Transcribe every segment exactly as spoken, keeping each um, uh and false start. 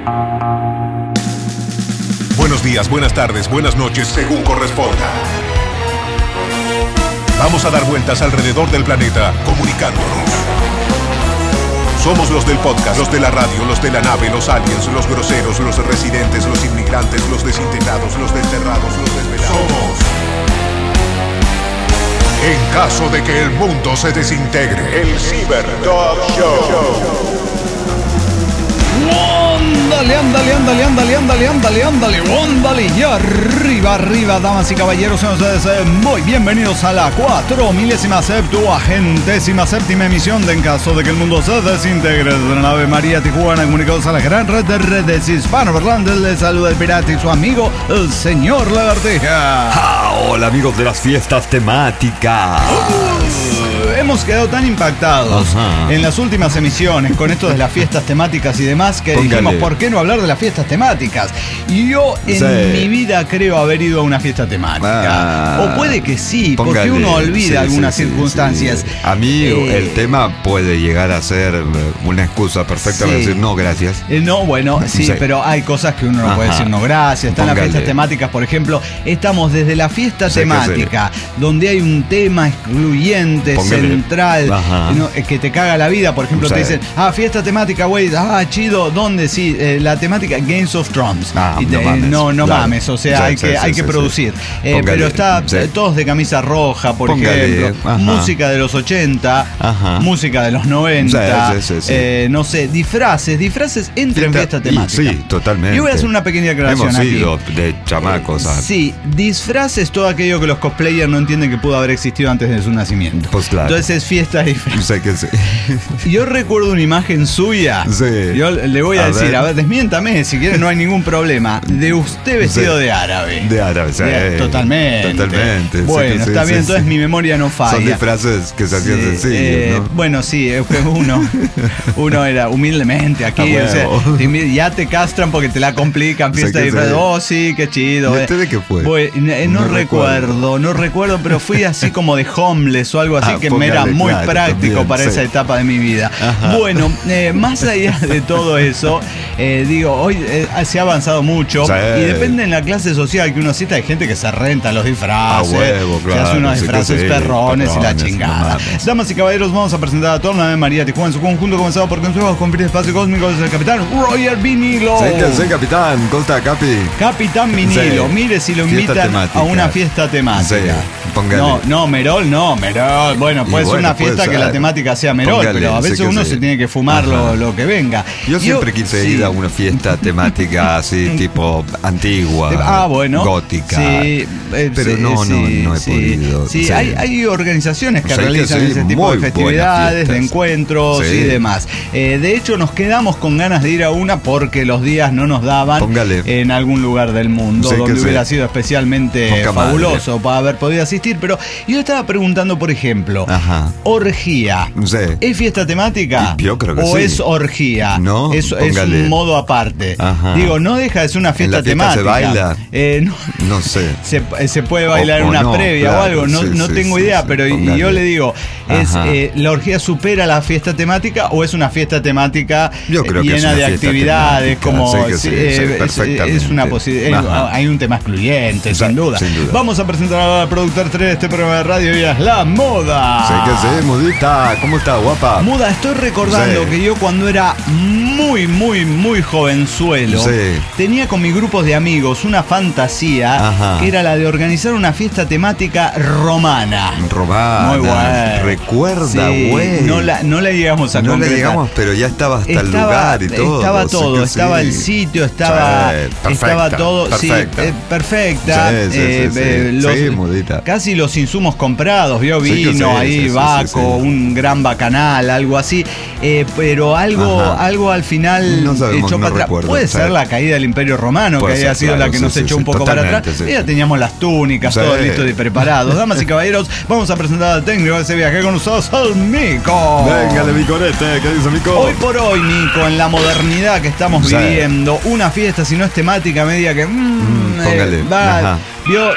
Buenos días, buenas tardes, buenas noches, según corresponda. Vamos a dar vueltas alrededor del planeta, comunicándonos. Somos los del podcast, los de la radio, los de la nave, los aliens, los groseros, los residentes, los inmigrantes, los desintegrados, los desterrados, los desvelados. Somos. En caso de que el mundo se desintegre, el Cyber Dog Show. Ándale, ándale, ándale, ándale, ándale, ándale, ándale, ándale. Y arriba, arriba, damas y caballeros, sean ustedes eh, muy bienvenidos a la cuatro milésima septuagentésima séptima emisión de En caso de que el mundo se desintegre de la nave María Tijuana, comunicados a la gran red de redes hispanoparlantes. Les saluda el pirata y su amigo, el señor Lagartija. Ah, hola amigos de las fiestas temáticas. Uh, hemos quedado tan impactados Ajá. en las últimas emisiones con esto de las fiestas temáticas y demás que Póngale. dijimos, ¿por qué no hablar de las fiestas temáticas? Y yo en sí. mi vida creo haber ido a una fiesta temática. Ah, o puede que sí, Póngale. porque uno olvida sí, algunas sí, circunstancias. Sí, sí. A mí eh, el tema puede llegar a ser una excusa perfecta sí. para decir no, gracias. Eh, no, bueno, sí, sí, pero hay cosas que uno no Ajá. puede decir no, gracias. Están Póngale. las fiestas temáticas, por ejemplo, estamos desde la fiesta sí, temática, donde hay un tema excluyente, Póngale. central, ¿no? que te caga la vida. Por ejemplo, sí. te dicen, ah, fiesta temática, güey, ah, chido, ¿dónde? Sí, eh, la temática Games of Thrones. Ah, no, mames, eh, no, no claro. mames, o sea, sí, hay, sí, que, sí, hay sí, que sí, producir. Sí. Eh, pero está sí. eh, todos de camisa roja, por Póngale. ejemplo. Ajá. Música de los ochenta, Ajá. música de los noventa. Sí, sí, sí, sí. Eh, no sé, disfraces. Disfraces entran en fiesta temática. Sí, totalmente. Yo voy a hacer una pequeña aclaración Hemos aquí. ido de chamacos. Eh, sí, disfraces, todo aquello que los cosplayers no entienden que pudo haber existido antes de su nacimiento. Pues claro. Entonces es fiesta de disfraces. Sé que sí. Yo recuerdo una imagen suya. Sí. Yo le voy a, a decir, ver. a ver, desmiéntame, si quiere, no hay ningún problema. De usted vestido sí. de árabe. De árabe, sí. De, totalmente. Totalmente. Bueno, sí, está sí, bien, sí, entonces sí. mi memoria no falla. Son disfraces que se hacían sí, sencillos, eh, ¿no? Bueno, sí, uno, uno era humildemente aquí, o sea, ya te castran porque te la complican, fiesta de disfraces. Oh, sí, qué chido. ¿Y usted de qué fue? Bueno, no, no recuerdo, recuerdo, no recuerdo, pero fui así como de homeless o algo así ah, que me era muy claro, práctico también, para sí. esa etapa de mi vida. Ajá. Bueno, eh, más allá de todo eso, eh, digo, hoy eh, se ha avanzado mucho sí. y depende en la clase social que uno cita, hay gente que se renta los disfraces, a huevo, claro, se hace unos disfraces sí, perrones, perrones y la chingada. No Damas y caballeros, vamos a presentar a toda la nave María Tijuana en su conjunto, comenzado por consejos con fines espacio cósmico desde el capitán Roger Vinilo. Sí, sí, capitán, ¿cómo está, Capi? Capitán Vinilo, sí. mire si lo invitan temática. a una fiesta temática. Sí, póngale. No, no, Merol, no, Merol. Bueno, puede y ser bueno, una fiesta que ser. la temática sea Merol, póngale, pero a veces uno sí. se tiene que fumar lo, lo que venga. Yo, Yo siempre quise sí. ir a una fiesta temática así, tipo antigua, ah, bueno, gótica. Sí, eh, pero sí, no, sí, no, no he sí, podido. Sí, sí. Hay, hay organizaciones que o sea, realizan que ese tipo de festividades, de encuentros sí. y demás. Eh, de hecho, nos quedamos con ganas de ir a una porque los días no nos daban Póngale. en algún lugar del mundo sí, donde hubiera sí. sido especialmente Poca fabuloso madre. para haber podido asistir. Pero yo estaba preguntando, por ejemplo, Ajá. orgía. Sí. ¿Es fiesta temática? Yo creo que ¿O sí. es orgía? No, es, es un modo aparte. Ajá. Digo, no deja de ser una fiesta, ¿En la fiesta temática. se baila? Eh, no, no sé. Se, se puede bailar en o, una o no, previa claro, o algo, no, sí, no sí, tengo sí, idea, sí, pero y yo le digo, ¿es eh, la orgía supera la fiesta temática o es una fiesta temática yo creo llena que es una de actividades? Temática. Como sí, que sí, eh, sí, es, perfectamente. es una posibilidad, hay un tema excluyente, sí, sin, duda. sin duda. Vamos a presentar a la productora tres de este programa de radio y es La Moda. Sí que sí, Mudita, ¿cómo está, guapa? Muda, estoy recordando sí. que yo cuando era muy, muy, muy jovenzuelo, sí. tenía con mis grupos de amigos una fantasía Ajá. que era la de organizar una fiesta temática romana. Romana. Muy buena. Recuerda, güey. Sí, no, la, no la llegamos a no concretar. No la llegamos, pero ya estaba hasta estaba, el lugar y todo. Estaba todo, estaba sí. el sitio, estaba, sí, perfecta, estaba todo. Perfecta. Sí, eh, perfecta. Sí, sí, eh, sí, eh, sí. Los, sí, Mudita. Casi los insumos comprados, vio vino sí, sí, ahí, sí, Baco, sí, sí. un gran bacanal, algo así. Eh, pero algo, algo al final no sabemos, echó no para atrás. recuerdo, Puede ¿sabes? ser la caída del Imperio Romano, Puede que haya ser, sido claro, la que sí, nos sí, echó sí, un poco para atrás. Sí. Ya teníamos las túnicas, sí. todos listos y preparados. Damas y caballeros, vamos a presentar al técnico de ese viaje con nosotros, al Mico. Véngale, Micorete, ¿qué dice Mico? Hoy por hoy, Mico, en la modernidad que estamos sí. viviendo, una fiesta, si no es temática media que... Mmm, mm, póngale. Eh, va, vio...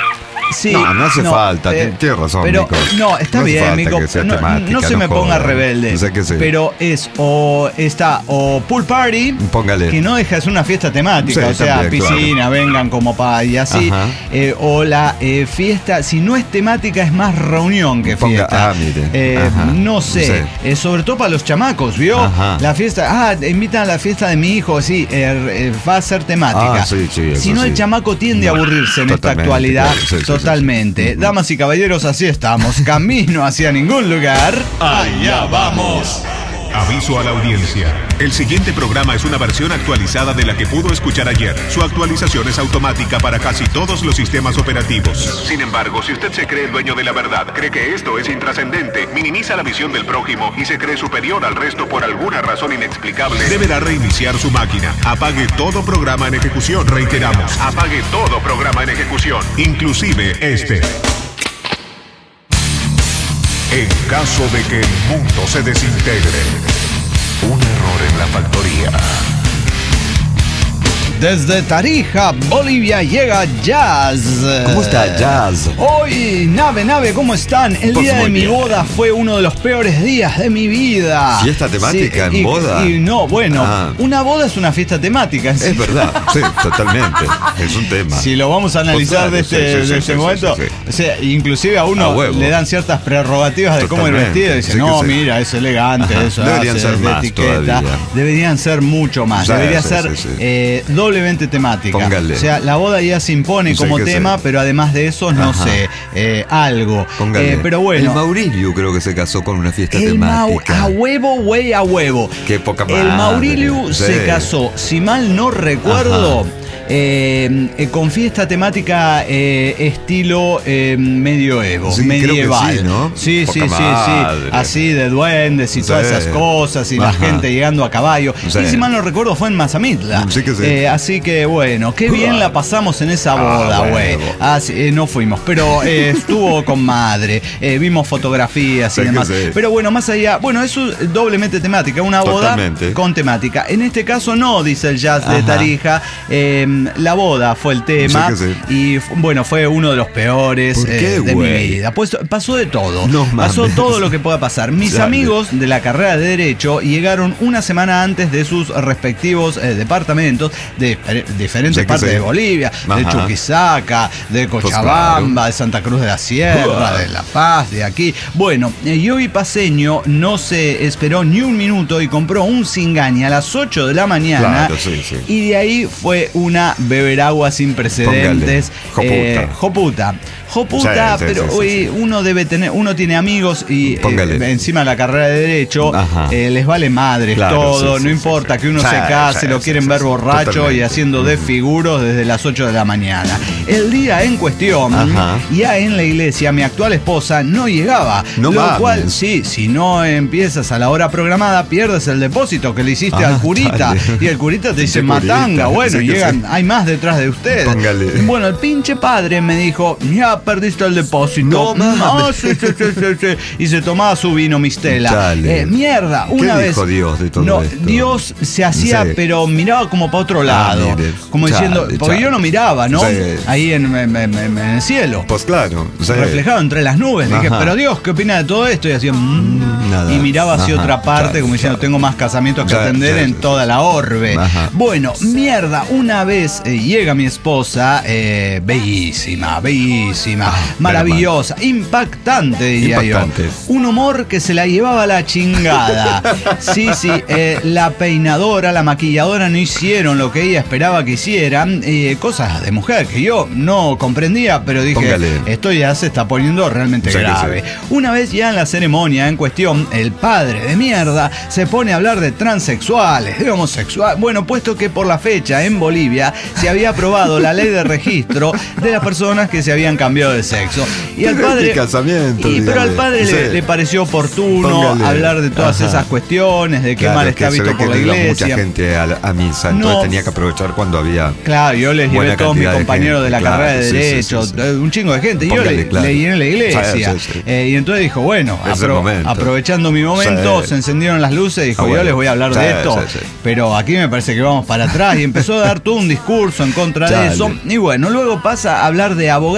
Sí, no, no hace no, falta, eh, tienes razón, pero, Mico. No, está no bien, Mico. No, temática, no se no me joda. ponga rebelde. O sea que sí. Pero es o está o pool party, Póngale. que no deja de ser una fiesta temática, Sí, o sea, también, piscina, claro. vengan como pa y así. Eh, o la eh, fiesta, si no es temática, es más reunión que Ponga, fiesta. ah, mire. Eh, no sé, Sí. eh, sobre todo para los chamacos, ¿vio? Ajá. La fiesta, ah, invitan a la fiesta de mi hijo, sí, eh, eh, va a ser temática. Ah, sí, sí, eso si no, sí. el chamaco tiende a aburrirse en esta Totalmente, actualidad. claro, sí, sí, totalmente. sí. Damas y caballeros, así estamos. Camino hacia ningún lugar. Allá vamos. Aviso a la audiencia. El siguiente programa es una versión actualizada de la que pudo escuchar ayer. Su actualización es automática para casi todos los sistemas operativos. Sin embargo, si usted se cree el dueño de la verdad, cree que esto es intrascendente, minimiza la visión del prójimo y se cree superior al resto por alguna razón inexplicable, deberá reiniciar su máquina. Apague todo programa en ejecución. Reiteramos, apague todo programa en ejecución, inclusive este. En caso de que el mundo se desintegre, un error en la factoría. Desde Tarija, Bolivia, llega Jazz. ¿Cómo está Jazz? Hoy, Nave, Nave, ¿cómo están? El Pues día de muy mi bien. boda fue uno de los peores días de mi vida. ¿Fiesta temática en y, boda? Y no, bueno, Ah. una boda es una fiesta temática. Es verdad, sí, totalmente. Es un tema. Si lo vamos a analizar Pues de claro, este, sí, sí, de sí, este sí, momento, sí, sí. o sea, inclusive a uno A huevo. le dan ciertas prerrogativas de cómo ir Totalmente, vestido. Dice, sí que no, sí. mira, es elegante, Ajá. eso Deberían hace, ser es de más etiqueta. todavía. Deberían ser mucho más. Sí, Debería sí, ser sí, sí. eh, doblemente temática. Póngale. O sea, la boda ya se impone Sí como que tema, sí. pero además de eso, no Ajá. sé, eh, algo. Póngale. Eh, pero bueno. El Maurilio creo que se casó con una fiesta El Mau, temática. a huevo, güey, a huevo. Qué poca madre. El Maurilio Sí. se casó, si mal no recuerdo, eh, eh, con fiesta temática eh, estilo eh, medioevo, Sí, creo que medieval. sí, ¿no? Sí, Poca sí, sí, madre. sí. Así de duendes y Sí. todas esas cosas y la Ajá. gente llegando a caballo. Sí. Y si mal no recuerdo fue en Mazamitla. Sí que sí. Eh, así que bueno, qué bien la pasamos en esa boda, Ah, güey. huevo. Ah, sí, eh, no fuimos, pero eh, estuvo con madre. Eh, vimos fotografías y Sí que demás. sí. Pero bueno, más allá, bueno, eso es doblemente temática, una boda Totalmente. con temática. En este caso no, dice el Jazz de Ajá. Tarija. Eh, la boda fue el tema Sí que y fu- bueno, fue uno de los peores ¿Por qué, eh, de mi güey? vida. Pues pasó de todo. No pasó mames. todo lo que pueda pasar. Mis Dale. amigos de la carrera de Derecho llegaron una semana antes de sus respectivos eh, departamentos de difer- diferentes Sí que partes sí. de Bolivia, de Ajá. Chuquisaca, de Pues Cochabamba, claro. de Santa Cruz de la Sierra, Uah. de La Paz, de aquí. Bueno, eh, Yogi Paseño no se esperó ni un minuto y compró un Singani a las ocho de la mañana. Claro, sí, sí. Y de ahí fue una beberagua sin precedentes. Póngale. Eh, joputa. Joputa, Sí, sí, pero sí, sí, hoy sí. uno debe tener, uno tiene amigos y eh, Póngale. encima de la carrera de Derecho Ajá. eh, les vale madres Claro, todo, sí, no sí, importa sí, que uno sí. se Sí, case, sí, lo sí, quieren sí, ver sí. borracho y Totalmente. haciendo desfiguros desde las ocho de la mañana. El día en cuestión, Ajá. ya en la iglesia, mi actual esposa no llegaba. No lo mames. cual, sí, si no empiezas a la hora programada, pierdes el depósito que le hiciste Ah, al curita. dale. Y el curita te dice, Pinche curita. matanga, bueno, Sí que llegan, sí. hay más detrás de ustedes. Póngale. Bueno, el pinche padre me dijo, ya perdiste el depósito. No mames. sí, sí, sí, sí, sí. Y se tomaba su vino Mistela. Dale. Eh, mierda, una ¿Qué vez. dijo Dios de todo no, esto? Dios se hacía, Sí. pero miraba como para otro lado. mire. como Chale, diciendo, porque chale. yo no miraba, ¿no? Sí. Ahí en, en- en- en el cielo. Pues claro. sí. Reflejado entre las nubes. Dije, Ajá. pero Dios, ¿qué opina de todo esto? Y hacía, mm, Nada. y miraba hacia Ajá. otra parte, Claro, como diciendo, claro. tengo más casamientos que Claro, atender claro, en sí, toda la orbe. Ajá. Bueno, mierda, una vez eh, llega mi esposa, eh, bellísima, bellísima, Ah, maravillosa, impactante, diría Impactante. yo. Un humor que se la llevaba a la chingada. Sí, sí, eh, la peinadora, la maquilladora no hicieron lo que ella esperaba que hicieran, eh, cosas de mujer que yo no comprendía, pero dije, Póngale. esto ya se está poniendo realmente Sí que grave. sí. Una vez ya en la ceremonia en cuestión, el padre de mierda se pone a hablar de transexuales, de homosexuales. Bueno, puesto que por la fecha en Bolivia se había aprobado la ley de registro de las personas que se habían cambiado de sexo. Y al padre. Mi casamiento, y- pero al dígale. padre le, Sí. le pareció oportuno Póngale. hablar de todas Ajá. esas cuestiones, de qué Claro, mal que está se visto ve que por la no iba iglesia. mucha gente a, la- a misa, entonces No. tenía que aprovechar cuando había. Claro, yo les llevé Buena todos mis cantidad de compañeros de, gente, la claro, carrera de sí, sí, Derecho, sí, sí. eh, un chingo de gente. Y yo Póngale, le, claro. le llené la iglesia. Sí, sí, sí. Eh, y entonces dijo, bueno, Es el apro- momento. aprovechando mi momento, Sí. se encendieron las luces y dijo, Ah, yo bueno. les voy a hablar Sí, de esto. sí, sí. Pero aquí me parece que vamos para atrás. Y empezó a dar todo un discurso en contra de Dale. eso. Y bueno, luego pasa a hablar de abogados corruptos.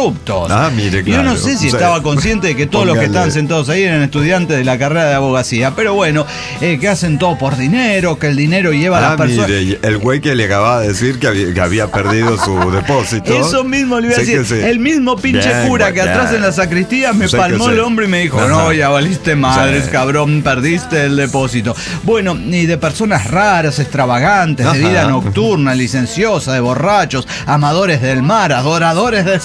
corruptos. Ah, mire, claro. Yo no sé si o sea, estaba consciente de que todos póngale. Los que estaban sentados ahí eran estudiantes de la carrera de abogacía, pero bueno, eh, que hacen todo por dinero, que el dinero lleva ah, a las personas. Mire, el güey que le acababa de decir que había, que había perdido su depósito. Eso mismo le iba a decir. Sí. El mismo pinche bien, cura bueno, que atrás en la sacristía me palmó el hombro y me dijo, ajá. No, ya valiste madres, sí. Cabrón, perdiste el depósito. Bueno, y de personas raras, extravagantes, ajá. De vida nocturna, licenciosa, de borrachos, amadores del mar, adoradores de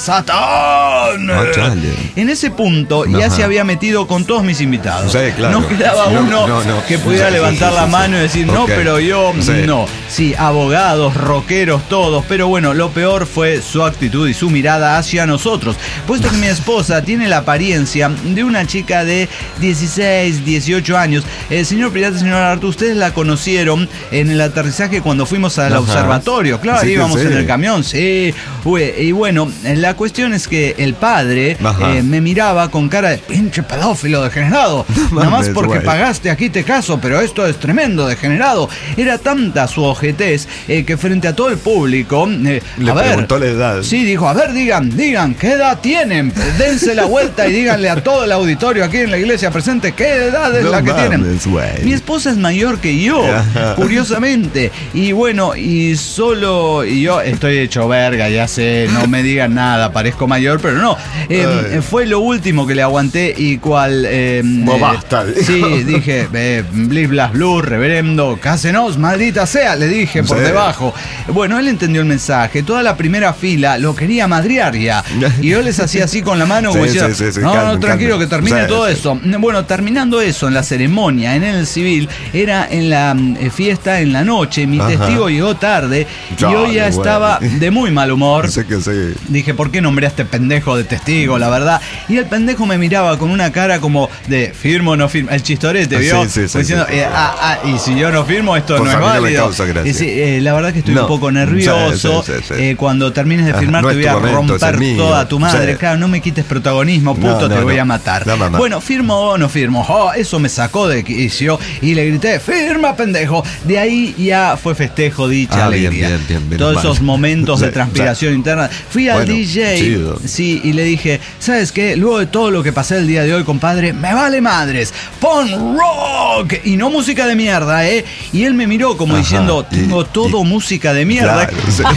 Satán. Oh, en ese punto ajá. Ya se había metido con todos mis invitados. Sí, claro. No quedaba no, uno no, no, que pudiera sí, levantar sí, sí, la mano sí. Y decir, no, okay. Pero yo sí. No. Sí, abogados, rockeros, todos. Pero bueno, lo peor fue su actitud y su mirada hacia nosotros. Puesto que mi esposa tiene la apariencia de una chica de dieciséis, dieciocho años. El señor Pirata, señor Arturo, ustedes la conocieron en el aterrizaje cuando fuimos al ajá. Observatorio. Claro, sí, íbamos sí. En el camión, sí. Y bueno, la cuestión es que el padre eh, me miraba con cara de pinche pedófilo degenerado. No, nada más porque güey. Pagaste aquí te caso, pero esto es tremendo degenerado. Era tanta su ojetez eh, que frente a todo el público eh, le a ver, preguntó la edad. Sí, dijo, a ver, digan, digan, ¿qué edad tienen? Dense la vuelta y díganle a todo el auditorio aquí en la iglesia presente qué edad es no la que mames, tienen. Güey. Mi esposa es mayor que yo, curiosamente. Y bueno, y solo y yo estoy hecho verga, ya sé, no me digan nada, parezco mayor, pero no. Eh, fue lo último que le aguanté y cual... Eh, no basta. Eh, sí, dije, eh, blis, blas, blue, reverendo, cásenos, maldita sea, le dije por sí. Debajo. Bueno, él entendió el mensaje. Toda la primera fila lo quería madrear ya. Y yo les hacía así con la mano, sí, como diciendo, sí, sí, sí, no, calma, no, tranquilo, calma. Que termine sí, todo sí. Eso. Bueno, terminando eso, en la ceremonia, en el civil, era en la eh, fiesta en la noche. Mi ajá. Testigo llegó tarde y yo ya bueno. Estaba de muy mal humor. Sí que sí. Dije, ¿por qué nombré a este pendejo de testigo, la verdad? Y el pendejo me miraba con una cara como de firmo o no firmo. El chistorete, ¿vio? Sí, sí, sí, diciendo, sí, sí. Eh, ah, ah, y si yo no firmo, esto pues no es válido. Y sí, eh, la verdad que estoy no. un poco nervioso. Sí, sí, sí, sí. Eh, cuando termines de firmar no te voy a momento, romper toda tu madre. Sí. Claro, no me quites protagonismo, puto, no, no, te voy no. A matar. No, bueno, firmo o no firmo. Oh, eso me sacó de quicio y le grité, firma, pendejo. De ahí ya fue festejo, dicha, ah, alegría. Bien, bien, bien, bien, todos mal. Esos momentos de transpiración sí. Interna. Fui al bueno, D J, chido. Sí, y le dije, ¿sabes qué? Luego de todo lo que pasé el día de hoy, compadre, me vale madres. Pon rock y no música de mierda, ¿eh? Y él me miró como ajá, diciendo, tengo y, todo y, música de mierda. Claro, sí.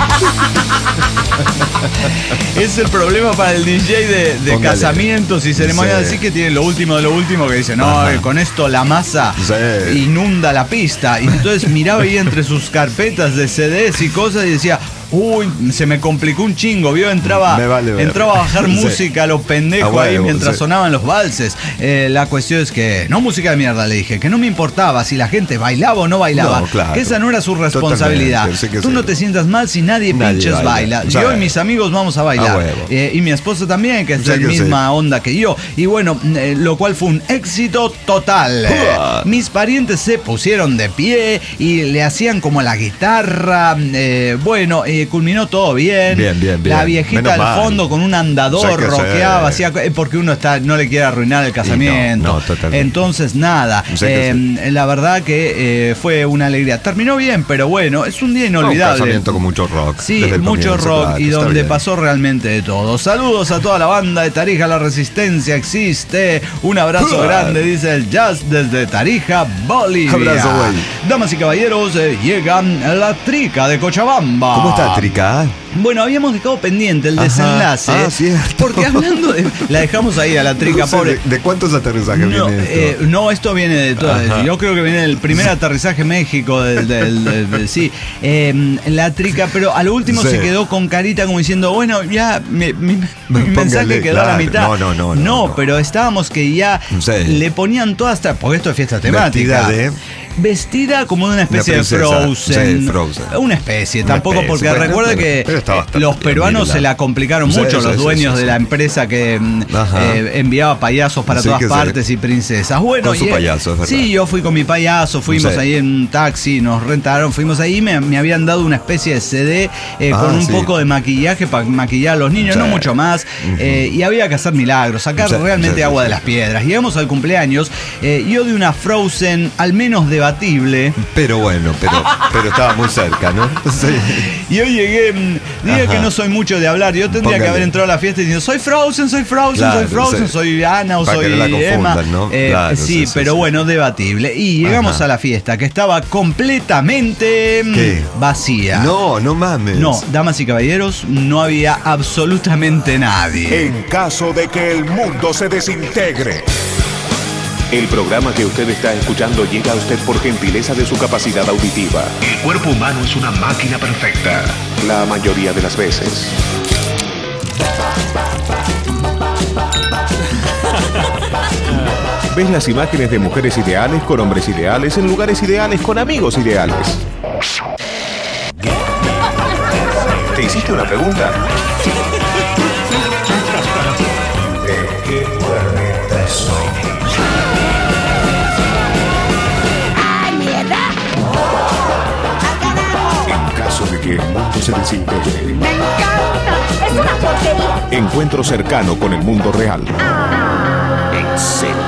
Es el problema para el D J de, de casamientos y ceremonias, sí. Así que tiene lo último de lo último que dice, no, eh, con esto la masa sí. Inunda la pista. Y entonces miraba ahí entre sus carpetas de C Ds y cosas y decía, uy, se me complicó un chingo, ¿vio? Entraba, vale entraba a bajar sí. Música a los pendejos ah, ahí mientras sí. Sonaban los valses. Eh, la cuestión es que, no música de mierda, le dije, que no me importaba si la gente bailaba o no bailaba, no, claro. Que esa no era su responsabilidad. Sí Tú sí. No te sientas mal si nadie, nadie pinches baila. baila. O sea, yo y mis amigos vamos a bailar. A eh, y mi esposa también, que es de la misma sí. Onda que yo. Y bueno, eh, lo cual fue un éxito total. Uh. Mis parientes se pusieron de pie y le hacían como la guitarra. Eh, bueno, eh, culminó todo bien. Bien, bien, bien. La viejita menos al mal. Fondo con un andador o sea roqueaba, hacía, porque uno está no le quiere arruinar el casamiento. No, no, totalmente. Entonces, nada. O sea eh, sí. La verdad que eh, fue una alegría. Terminó bien, pero bueno, es un día inolvidable. Un casamiento con mucho rock. Sí, mucho rock claro, y donde pasó realmente de todo. Saludos a toda la banda de Tarija, la resistencia existe. Un abrazo uh. grande, dice el Jazz desde Tarija, Bolivia. Abrazo, güey. Damas y caballeros, eh, llegan la Trica de Cochabamba. ¿Cómo está Trica? Bueno, habíamos dejado pendiente el Ajá. Desenlace. Ah, cierto. Porque hablando de... La dejamos ahí a la Trica, no sé, pobre. ¿De, ¿De cuántos aterrizajes no, viene esto? Eh, no, esto viene de todo. Ajá. Yo creo que viene del primer aterrizaje México, del... del, del, del sí. Eh, la Trica, pero a lo último sí. Se quedó con carita como diciendo, bueno, ya mi, mi, mi mensaje quedó claro. A la mitad. No, no, no. No, no, no. Pero estábamos que ya sí. Le ponían toda esta... Porque esto es fiesta temática. De... Vestida como de una especie una princesa, de Frozen. Sí, Frozen. Una especie, una tampoco especie, porque bueno, recuerda pero, que pero los peruanos bien, se la complicaron sí, mucho, sí, los sí, dueños sí, sí, de la empresa que eh, enviaba payasos para sí, todas partes sí. Y princesas. Bueno, con su y, payaso, es verdad. Sí, yo fui con mi payaso, fuimos sí. Ahí en un taxi, nos rentaron, fuimos ahí, me, me habían dado una especie de C D eh, ah, con un sí. Poco de maquillaje para maquillar a los niños, sí. No mucho más, uh-huh. eh, y había que hacer milagros, sacar sí, realmente sí, agua sí. De las piedras. Llegamos al cumpleaños, eh, yo de una Frozen al menos debatible. Pero bueno, pero, pero estaba muy cerca, ¿no? Sí. Yo llegué Diga que no soy mucho de hablar. Yo tendría Póngale. que haber entrado a la fiesta diciendo, soy Frozen, soy Frozen, claro, soy Frozen, sí. soy Anna o Para soy no Emma. ¿No? Eh, claro, sí, sí, pero sí, bueno, sí. debatible. Y llegamos Ajá. a la fiesta que estaba completamente ¿Qué? vacía. No, no mames. No, damas y caballeros, no había absolutamente nadie. En caso de que el mundo se desintegre. El programa que usted está escuchando llega a usted por gentileza de su capacidad auditiva. El cuerpo humano es una máquina perfecta. La mayoría de las veces. Ves las imágenes de mujeres ideales con hombres ideales en lugares ideales con amigos ideales. ¿Te hiciste una pregunta? ¿De qué planeta soy? En caso de que el mundo se desintegre. ¡Me encanta! ¡Es una porquería! Encuentro cercano con el mundo real. Ah. Excelente.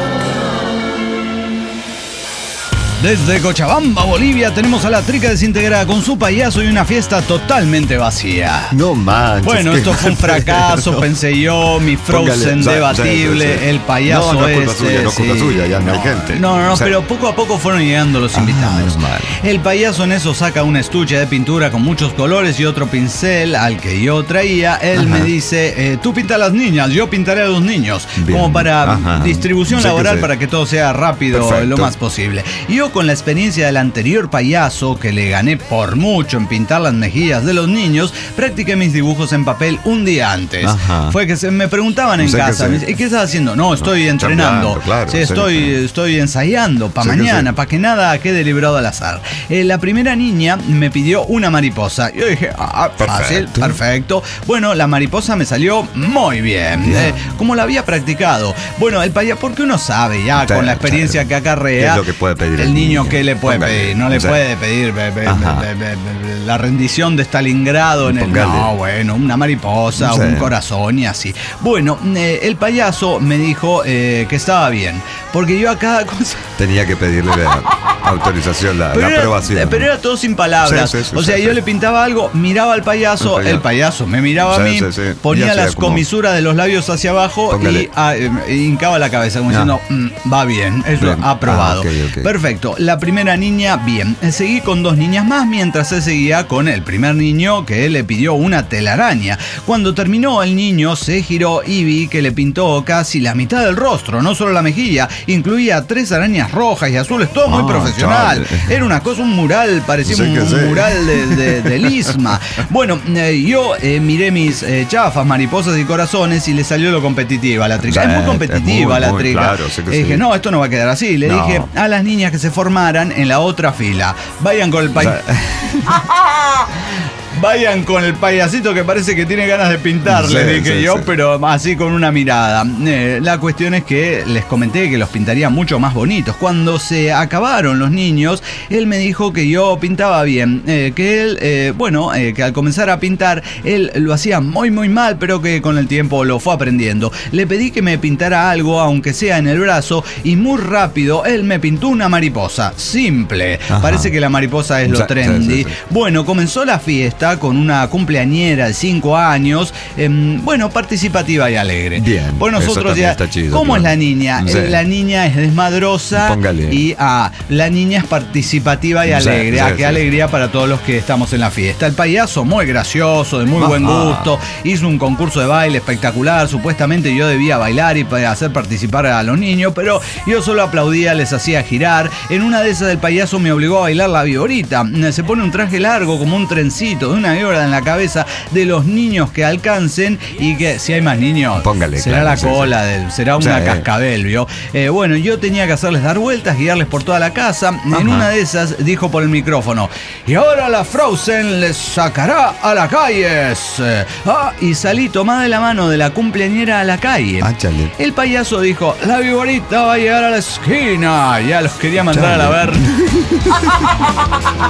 Desde Cochabamba, Bolivia, tenemos a la Trica Desintegrada con su payaso y una fiesta totalmente vacía. No manches. Bueno, esto fue un fracaso, no. pensé yo, mi Frozen Póngale, debatible, ya, ya, ya. el payaso no, no es culpa este, suya, no es culpa sí, suya, ya no, no hay gente. No, no, no, o sea, pero poco a poco fueron llegando los invitados. Ah, mal. El payaso en eso saca una estuche de pintura con muchos colores y otro pincel al que yo traía. Él Ajá. me dice, eh, tú pinta a las niñas, yo pintaré a los niños. Bien. Como para Ajá. distribución sí laboral para que todo sea rápido Perfecto. lo más posible. Y yo con la experiencia del anterior payaso, que le gané por mucho en pintar las mejillas de los niños, practiqué mis dibujos en papel un día antes. Ajá. Fue que se me preguntaban en casa, ¿y qué estás haciendo? No, estoy no, entrenando. Claro, claro, sí, estoy, estoy ensayando para mañana, para que nada quede librado al azar. Eh, la primera niña me pidió una mariposa. Yo dije, ah, fácil, perfecto. perfecto. Bueno, la mariposa me salió muy bien, yeah. eh, como la había practicado. Bueno, el payaso, porque uno sabe ya con la experiencia que acarrea, es lo que puede pedir el niño, niño que le puede Póngale. pedir, no le o sea, puede pedir be, be, be, be, be, be, la rendición de Stalingrado en el, no, bueno, una mariposa, sí. un corazón y así. Bueno, eh, el payaso me dijo eh, que estaba bien, porque yo a cada cosa tenía que pedirle la autorización, la, la era, aprobación. Pero era todo sin palabras. Sí, sí, sí, o sea, sí, yo sí. le pintaba algo, miraba al payaso, el payaso, el payaso me miraba sí, a mí, sí, sí. ponía las como... comisuras de los labios hacia abajo Póngale. y a, eh, hincaba la cabeza como no. diciendo, mm, va bien, eso bien. aprobado. Ah, okay, okay. Perfecto. La primera niña, bien. Seguí con dos niñas más mientras se seguía con el primer niño, que él le pidió una telaraña. Cuando terminó, el niño se giró y vi que le pintó casi la mitad del rostro, no solo la mejilla, incluía tres arañas rojas y azules, todo muy ah, profesional. Chale. Era una cosa, un mural, parecía sí un sí. mural de, de, de Lisma. Bueno, eh, yo eh, miré mis eh, chafas, mariposas y corazones y le salió lo competitiva a la Trica. Sí, es muy competitiva es muy, la muy, Trica. Claro, sí que eh, sí. Dije, no, esto no va a quedar así. Le no. dije a las niñas que se formaran en la otra fila, vayan con el país. O sea, vayan con el payasito que parece que tiene ganas de pintar, sí, les dije sí, yo, sí. pero así con una mirada. Eh, la cuestión es que les comenté que los pintaría mucho más bonitos. Cuando se acabaron los niños, él me dijo que yo pintaba bien, eh, que él, eh, bueno, eh, que al comenzar a pintar, él lo hacía muy muy mal, pero que con el tiempo lo fue aprendiendo. Le pedí que me pintara algo, aunque sea en el brazo, y muy rápido él me pintó una mariposa, simple. Ajá. Parece que la mariposa es lo trendy. Sí, sí, sí. Bueno, comenzó la fiesta con una cumpleañera de cinco años, eh, bueno, participativa y alegre. Bien. Bueno, nosotros ya, chido, ¿cómo claro. es la niña? Sí. La niña es desmadrosa Póngale. y ah, la niña es participativa y alegre. Sí, ah, sí, qué sí. alegría para todos los que estamos en la fiesta. El payaso, muy gracioso, de muy ah, buen gusto, ah. hizo un concurso de baile espectacular. Supuestamente yo debía bailar y hacer participar a los niños, pero yo solo aplaudía, les hacía girar. En una de esas el payaso me obligó a bailar la viborita. Se pone un traje largo como un trencito de una víbora en la cabeza de los niños que alcancen, y que si hay más niños Póngale, será claro, la sí, cola, sí. Del, será una sí. cascabel, ¿vio? Eh, bueno, yo tenía que hacerles dar vueltas, guiarles por toda la casa. Ajá. En una de esas dijo por el micrófono, y ahora la Frozen les sacará a las calles. Ah, y salí tomada de la mano de la cumpleañera a la calle. Ah, el payaso dijo, la viborita va a llegar a la esquina. Ya los quería mandar chale. a la ver.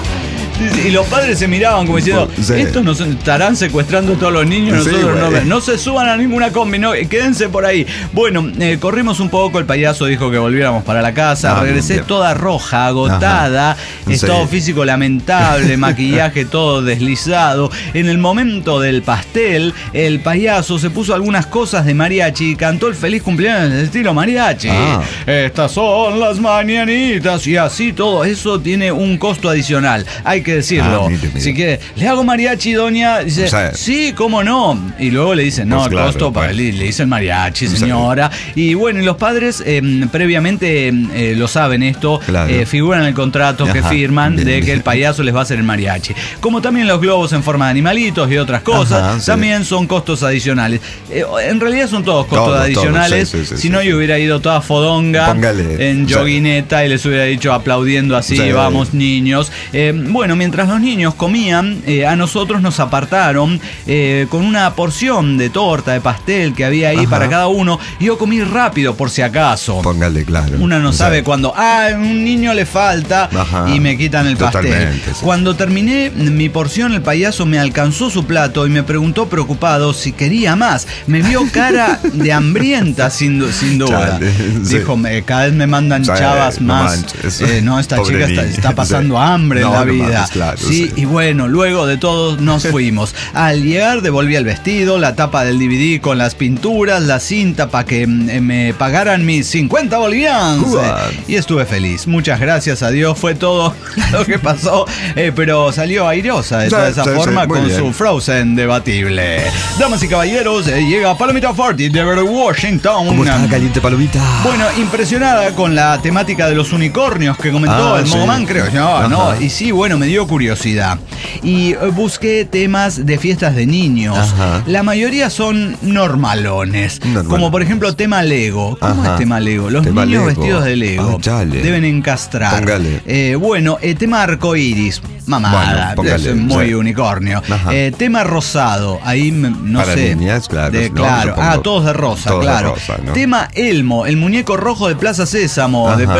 Y los padres se miraban como diciendo, sí. estos nos estarán secuestrando a todos los niños, nosotros sí, no, no se suban a ninguna combi, no, quédense por ahí. Bueno, eh, corrimos un poco, el payaso dijo que volviéramos para la casa, ah, regresé bien. Toda roja, agotada, ajá. Estado sí. físico lamentable, maquillaje todo deslizado. En el momento del pastel, el payaso se puso algunas cosas de mariachi y cantó el feliz cumpleaños en estilo mariachi. Ah. Estas son las mañanitas y así todo eso tiene un costo adicional. Hay que decirlo. Ah, mire, mire. Si quiere, ¿le hago mariachi, doña? Dice, o sea, sí, cómo no. Y luego le dicen, no, pues el claro, costo para le, le dice el mariachi, señora. Y bueno, y los padres eh, previamente eh, lo saben esto, claro. eh, figuran en el contrato ajá, que firman bien, de bien. Que el payaso les va a hacer el mariachi. Como también los globos en forma de animalitos y otras cosas, ajá, también sí. son costos adicionales. Eh, en realidad son todos costos todo, adicionales. Todo, sí, sí, sí, si no, sí, yo hubiera ido toda fodonga, póngale, en joguineta, o sea, y les hubiera dicho aplaudiendo así, sí, vamos niños. Eh, bueno, mientras los niños comían, eh, a nosotros nos apartaron eh, con una porción de torta, de pastel que había ahí ajá. para cada uno. Y yo comí rápido por si acaso. Póngale, claro. Una no o sabe sea, cuándo, ah, a un niño le falta ajá. y me quitan el pastel. Sí. Cuando terminé mi porción, el payaso me alcanzó su plato y me preguntó preocupado si quería más. Me vio cara de hambrienta, sin, sin duda. Chale, dijo, sí. me, cada vez me mandan Chale, chavas no más. Eh, no, esta Pobre chica está, está pasando sí. hambre no, en la no vida. Mames, claro, sí, sí, y bueno, luego de todo nos fuimos. Al llegar devolví el vestido, la tapa del D V D con las pinturas, la cinta para que eh, me pagaran mis cincuenta bolivianos. Y estuve feliz. Muchas gracias a Dios. Fue todo lo que pasó. Eh, pero salió airosa de toda esa sí, forma sí, con bien. Su Frozen debatible. Damas y caballeros, eh, llega Palomita Forti de Washington. ¿Cómo está caliente, Palomita? Bueno, impresionada con la temática de los unicornios que comentó ah, el sí. Mogoman, creo. No, no, y sí, bueno, me dio curiosidad. Y uh, busqué temas de fiestas de niños. Ajá. La mayoría son normalones. Normal. Como por ejemplo tema Lego. ¿Cómo ajá. es tema Lego? Los tema niños Lego. Vestidos de Lego ah, deben encastrar. Eh, bueno, eh, tema arcoíris. Mamada, bueno, póngale, es muy sí. unicornio. Eh, tema rosado, ahí no Para sé. Niñas, claro. De, claro. Ah, todos de rosa, todos claro. De rosa, ¿no? Tema Elmo, el muñeco rojo de Plaza Sésamo. De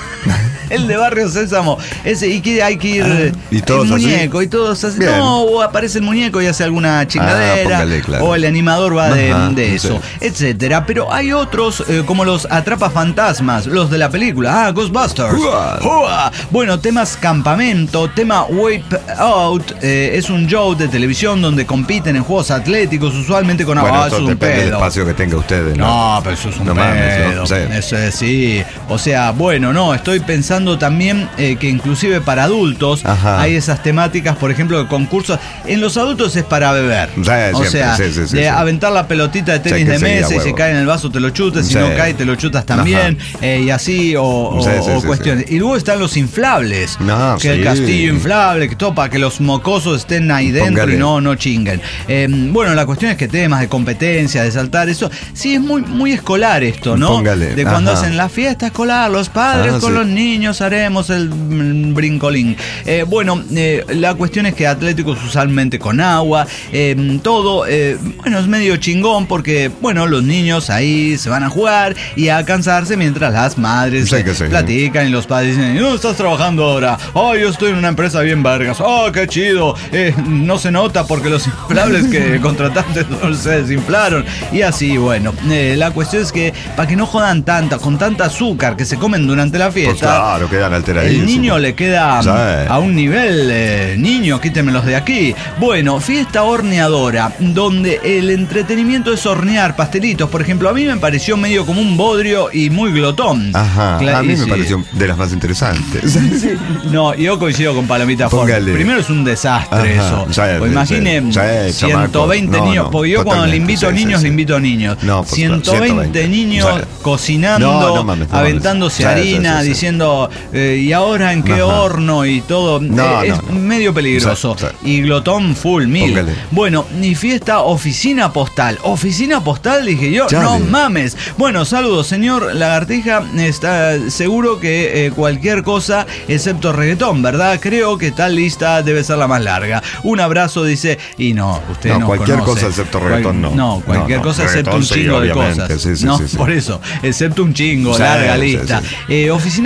el de Barrio Sésamo. Ese, y que hay que ir. Ah, y todos el muñeco, así. Y todos así. Bien. No, o aparece el muñeco y hace alguna chingadera. Ah, póngale, claro. O el animador va de, Ajá, de eso, sí. etcétera. Pero hay otros, eh, como los atrapafantasmas, los de la película. Ah, Ghostbusters. Uah. Uah. Bueno, temas campamento, tema Wipe Out. Eh, es un show de televisión donde compiten en juegos atléticos, usualmente con bueno, agua. Eso es un depende pedo. Del espacio que tenga ustedes, ¿no? No, pero eso es un no pedo. Mames, no, sí. Eso es, sí. O sea, bueno, no, estoy pensando también eh, que inclusive para adultos ajá. hay esas temáticas, por ejemplo, de concursos. En los adultos es para beber. Sí, o siempre, sea, sí, sí, sí, de sí. aventar la pelotita de tenis sí, de mesa y si cae en el vaso te lo chutas, sí. si no cae te lo chutas también, eh, y así, o, sí, o, sí, o sí, cuestiones. Sí. Y luego están los inflables, no, que sí. el castillo inflable, que todo para que los mocosos estén ahí dentro Póngale. Y no, no chinguen. Eh, bueno, la cuestión es que temas de competencia, de saltar, eso, sí es muy, muy escolar esto, ¿no? Póngale. De cuando ajá. hacen la fiesta escolar, los padres ah, con sí. los niños haremos el brincolín. Eh, bueno, eh, la cuestión es que atléticos usualmente con agua, eh, todo, eh, bueno, es medio chingón porque, bueno, los niños ahí se van a jugar y a cansarse mientras las madres sí eh, sí. platican y los padres dicen, no, estás trabajando ahora, oh, yo estoy en una empresa bien vergas, oh, qué chido, eh, no se nota porque los inflables que contrataste no se desinflaron y así, bueno, eh, la cuestión es que para que no jodan tanta, con tanta azúcar que se comen durante la fiesta, pues claro, quedan alteradísimos. El niño le queda sí. a un nivel, eh, niño, quítemelos de aquí. Bueno, fiesta horneadora, donde el entretenimiento es hornear pastelitos. Por ejemplo, a mí me pareció medio como un bodrio y muy glotón. Ajá, Cla- a mí me sí. pareció de las más interesantes. Sí. No, yo coincido con Palomita Ford. Primero es un desastre Ajá. eso. Ya, pues imagine ya, ya, ciento veinte no, niños, no, porque yo cuando le invito a niños, sí, sí. le invito a niños. No, pues, ciento veinte, ciento veinte niños ya. cocinando, no, no mames, no aventándose mames. harina, ya, ya, diciendo, eh, ¿y ahora en qué Ajá. horno? Y todo. No, eh, no, es no. medio peligroso. Ya, ya. Y glotón full mil. Póngale. Bueno, mi fiesta, oficina postal. Oficina postal, dije yo, ya no bien. mames. Bueno, saludos, señor Lagartija. Está seguro que eh, cualquier cosa, excepto reggaetón, ¿verdad? Creo que tal lista debe ser la más larga. Un abrazo, dice, y no, usted no, no cualquier conoce. cosa excepto reggaetón, Cual, no. No, cualquier no, no, cosa excepto un chingo sí, de cosas. Sí, sí, no, sí, sí. por eso, excepto un chingo, sí, larga sí, lista. Sí, sí. Eh, oficina postal me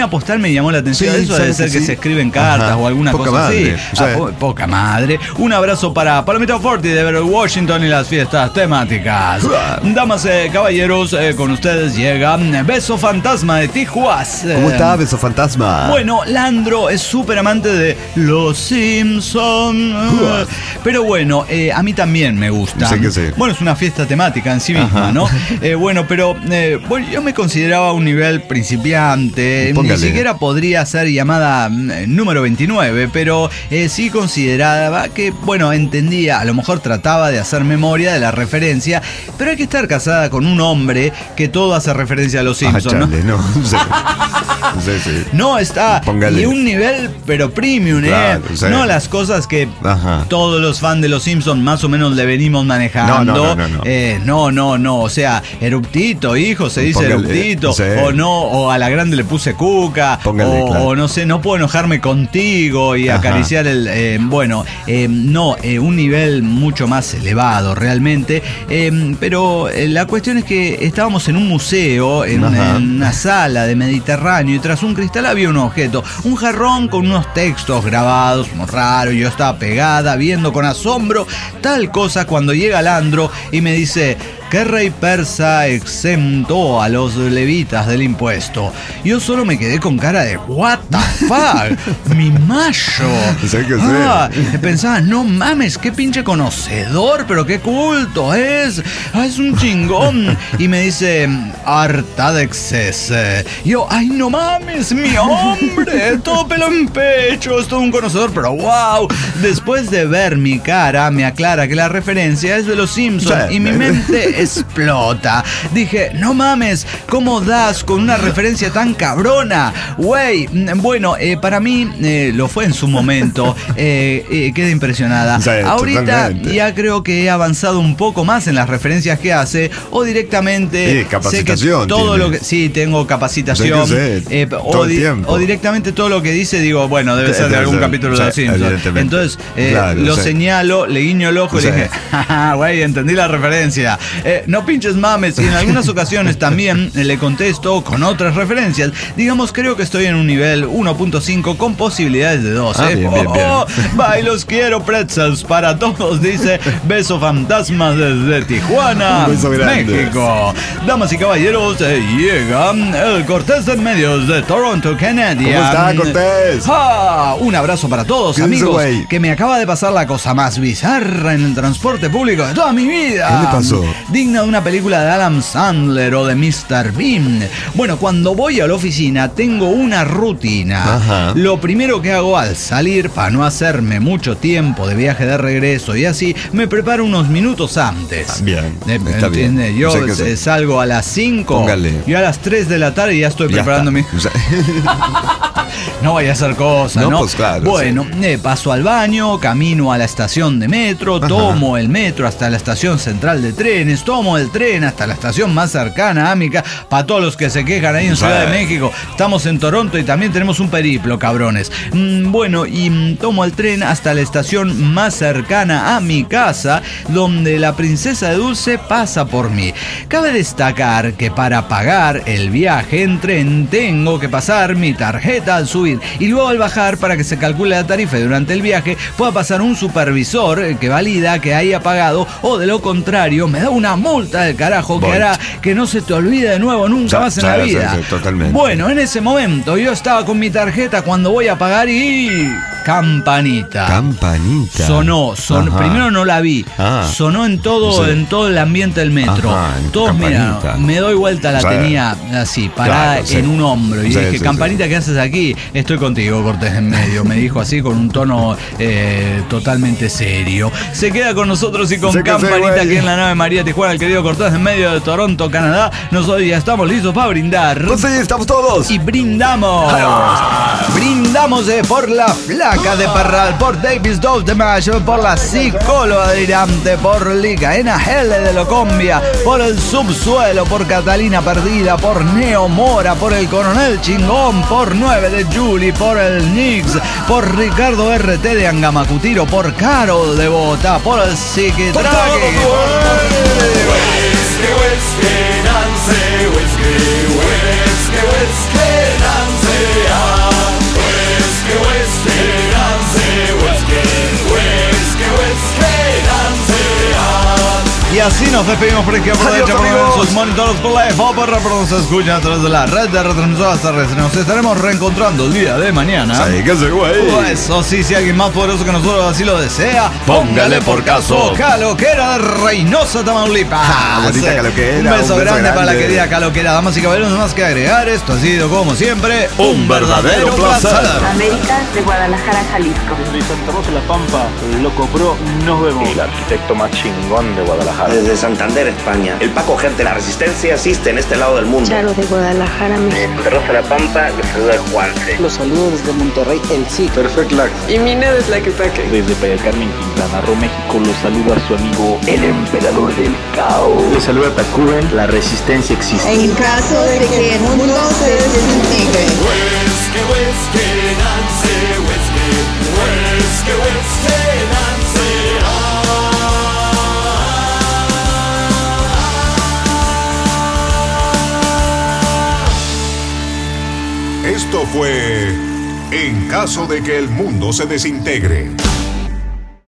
me llamó la atención. Sí, eso debe ser que, que sí. se escriben cartas Ajá. o alguna Poca cosa madre. así. O sea, ah, po poca madre. Un abrazo para Palomita Forti de Washington y las fiestas temáticas. Damas y eh, caballeros, eh, con ustedes llega Beso Fantasma de Tijuas. ¿Cómo está, Beso Fantasma? Bueno, Landro es súper amante de Los Simpsons. Pero bueno, eh, a mí también me gusta. Sí que sí. Bueno, es una fiesta temática en sí misma, Ajá. ¿no? Eh, bueno, pero eh, bueno, yo me consideraba un nivel principiante. Póngale. Ni siquiera podría ser llamada eh, número veintinueve, pero eh, sí consideraba que, bueno, entendía, a lo mejor trataba de hacer memoria de la referencia, pero hay que estar casada con un hombre que todo hace referencia a Los Simpsons, ah, chale, ¿no? No, sí. Sí, sí. No, está Póngale. Y un nivel, pero premium, claro, ¿eh? Sí. No las cosas que Ajá. todos los fans de Los Simpsons más o menos le venimos manejando. No, no, no, no. Eh, no, no, no. O sea, eruptito, hijo, se dice Póngale. eruptito. Sí. O no, o a la grande le puse cuca. Póngale, o, claro. o no sé, no puedo enojarme contigo y Ajá. acariciar el. Eh, bueno, eh, no, eh, un nivel mucho más elevado realmente. Eh, pero eh, la cuestión es que estábamos en un museo, en, en una sala de Mediterráneo, y tras un cristal había un objeto, un jarrón con unos textos grabados, muy raro, y yo estaba pegada, viendo con asombro tal cosa cuando llega Landro y me dice: ¿qué rey persa exentó a los levitas del impuesto? Yo solo me quedé con cara de what the fuck, mi mayo. Sí que ah, pensaba, no mames, qué pinche conocedor, pero qué culto es. Ah, es un chingón. Y me dice, Artaxerxes. Yo, ay, no mames, mi hombre, todo pelo en pecho, es todo un conocedor, pero wow. Después de ver mi cara, me aclara que la referencia es de Los Simpsons y mi mente explota. Dije, no mames, ¿cómo das con una referencia tan cabrona? Güey, bueno, eh, para mí eh, lo fue en su momento. Eh, eh, quedé impresionada. Sí, ahorita totalmente. Ya creo que he avanzado un poco más en las referencias que hace, o directamente sí, capacitación, sé que todo tiene. lo que sí tengo capacitación, sé, eh, o, di, o directamente todo lo que dice digo, bueno, debe sí, ser de algún ser, capítulo sí, de Los Simpsons. Entonces eh, claro, lo sí. señalo, le guiño el ojo sí. y le dije, jaja, güey, entendí la referencia. Eh, no pinches mames. Y en algunas ocasiones también le contesto con otras referencias. Digamos, creo que estoy en un nivel uno punto cinco con posibilidades de dos. Ah, ¿eh? bien, bien, bien. Oh, bye, los quiero, pretzels para todos, dice Beso Fantasma desde Tijuana, México. Damas y caballeros, eh, llega el Cortés de Medios de Toronto, Canadá. ¿Cómo está, Cortés? Ah, un abrazo para todos, amigos, que me acaba de pasar la cosa más bizarra en el transporte público de toda mi vida. ¿Qué le pasó? Digna de una película de Adam Sandler o de mister Bean. Bueno, cuando voy a la oficina tengo una rutina. Ajá. Lo primero que hago al salir, para no hacerme mucho tiempo de viaje de regreso y así, me preparo unos minutos antes. Ah, bien, ¿Me está entiende? Bien. Yo o sea que salgo a las cinco y a las tres de la tarde ya estoy ya preparando está. mi... O sea... No vaya a hacer cosas, ¿no? ¿no? Pues claro, bueno, sí. eh, paso al baño, camino a la estación de metro, Ajá. tomo el metro hasta la estación central de trenes, tomo el tren hasta la estación más cercana a mi casa. Para todos los que se quejan ahí en Ciudad de México, estamos en Toronto y también tenemos un periplo, cabrones. Mm, bueno, y mm, tomo el tren hasta la estación más cercana a mi casa, donde la princesa de Dulce pasa por mí. Cabe destacar que para pagar el viaje en tren tengo que pasar mi tarjeta al subir y luego al bajar, para que se calcule la tarifa y durante el viaje pueda pasar un supervisor que valida que haya pagado, o de lo contrario me da una multa del carajo que hará que no se te olvide de nuevo nunca ya, más en ya, la vida. Ya, ya, totalmente. Bueno, en ese momento yo estaba con mi tarjeta cuando voy a pagar y... campanita. Campanita. Sonó, sonó. Primero no la vi. Ah, sonó en todo, sí. en todo el ambiente del metro. Ajá, Todos, mira, me doy vuelta, la o sea, tenía así, parada claro, sí. en un hombro. Y sí, dije, sí, campanita, sí. ¿qué haces aquí? Estoy contigo, Cortés en medio. Me dijo así con un tono eh, totalmente serio. Se queda con nosotros y con sí, campanita aquí en la nave María Tijuana, el querido Cortés en medio de Toronto, Canadá. Nosotros ya estamos listos para brindar. Pues sí, estamos todos. Y brindamos. Brindamos eh, por la flaca de Parral, por Davis Dos de Mayo, por la psicóloga delirante, por Licaena L de Locombia, por el subsuelo, por Catalina Perdida, por Neo Mora, por el Coronel Chingón, por nueve de Juli, por el Nix, por Ricardo R T de Angamacutiro, por Carol de Bogotá, por el Psiquitraque. Whisky, whisky, whisky, whisky, whisky, whisky, así nos despedimos por aquí. Aprovecha por sus monitores Play Popper, pero nos escuchan a través de la red de retransmisoras terrestres. Nos estaremos reencontrando el día de mañana. Sí, que se güey. Eso sí, si alguien más poderoso que nosotros así lo desea, póngale por caso. Caloquera de Reynosa, Tamaulipas. Ah, bonita Caloquera. Un beso, un beso grande, grande para la querida Caloquera. Damas y caballeros, no más que agregar. Esto ha sido, como siempre, un verdadero placer. América de Guadalajara, Jalisco. Desde Santa Rosa La Pampa, Loco Pro, nos vemos. El arquitecto más chingón de Guadalajara. Desde Santander, España. El Paco Gente, la Resistencia, asiste en este lado del mundo. Charo de Guadalajara, México. Santa Rosa La Pampa, los saluda Juanse. Los saludos desde Monterrey, el sí. Perfect Lax. Y Mina de Tlaquepaque. Desde Playa del Carmen, Quintana Roo, México, los saluda su amigo el Emperador del Caos. Les saluda Tacuben, la Resistencia existe. En caso de que el mundo se desintegre. Whisky, whisky, Nancy, whisky, whisky, whisky, Nancy. Esto fue En caso de que el mundo se desintegre.